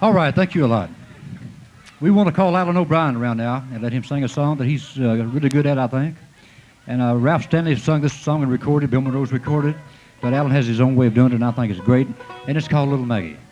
All right, thank you a lot. We want to call Alan O'Brien around now and let him sing a song that he's really good at, I think. And Ralph Stanley sung this song and recorded, Bill Monroe's recorded, but Alan has his own way of doing it, and I think it's great. And it's called Little Maggie.